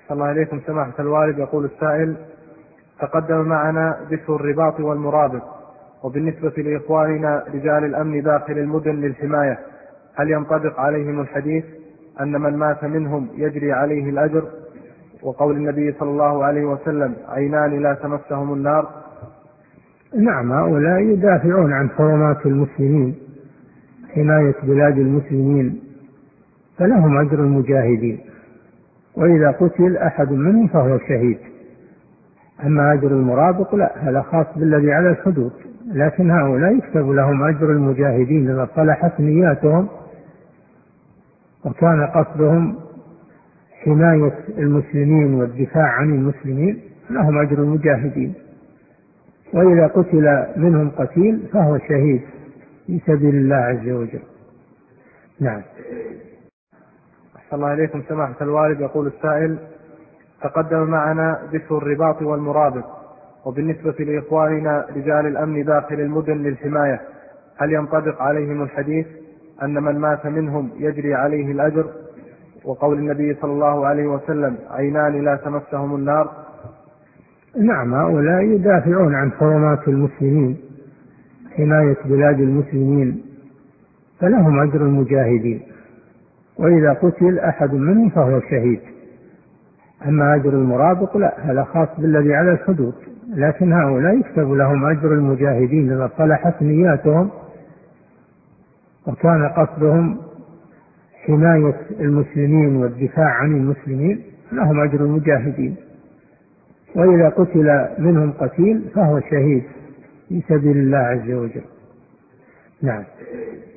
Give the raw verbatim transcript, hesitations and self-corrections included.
صلى الله عليكم سماحة الوالد. يقول السائل: تقدم معنا ذكر الرباط والمرابط، وبالنسبة لإخواننا رجال الأمن داخل المدن للحماية، هل ينطبق عليهم الحديث أن من مات منهم يجري عليه الأجر، وقول النبي صلى الله عليه وسلم: عينان لا تمسهم النار؟ نعم، هؤلاء يدافعون عن حرمات المسلمين، حماية بلاد المسلمين، فلهم أجر المجاهدين، وإذا قتل أحد منهم فهو شهيد. أما أجر المرابط لا، هذا خاص بالذي على الحدود، لكن هؤلاء يكتب لهم أجر المجاهدين إذا صلحت نياتهم وكان قصدهم حماية المسلمين والدفاع عن المسلمين، لهم أجر المجاهدين. وإذا قتل منهم قتيل فهو شهيد في سبيل الله عز وجل. نعم. أحسن الله إليكم سماحة الوالد. يقول السائل: تقدم معنا ذكر الرباط والمرابط، وبالنسبة لإخواننا رجال الأمن داخل المدن للحماية، هل ينطبق عليهم الحديث أن من مات منهم يجري عليه الأجر، وقول النبي صلى الله عليه وسلم: عينان لا تمسهم النار؟ نعم، هؤلاء يدافعون عن حرمات المسلمين، حماية بلاد المسلمين، فلهم أجر المجاهدين، وإذا قتل أحد منهم فهو شهيد. أما أجر المرابط لا، هذا خاص بالذي على الحدود، لكن هؤلاء يكتب لهم أجر المجاهدين إذا صلحت نياتهم وكان قصدهم حماية المسلمين والدفاع عن المسلمين، لهم أجر المجاهدين. وإذا قتل منهم قتيل فهو شهيد في سبيل الله عز وجل. نعم.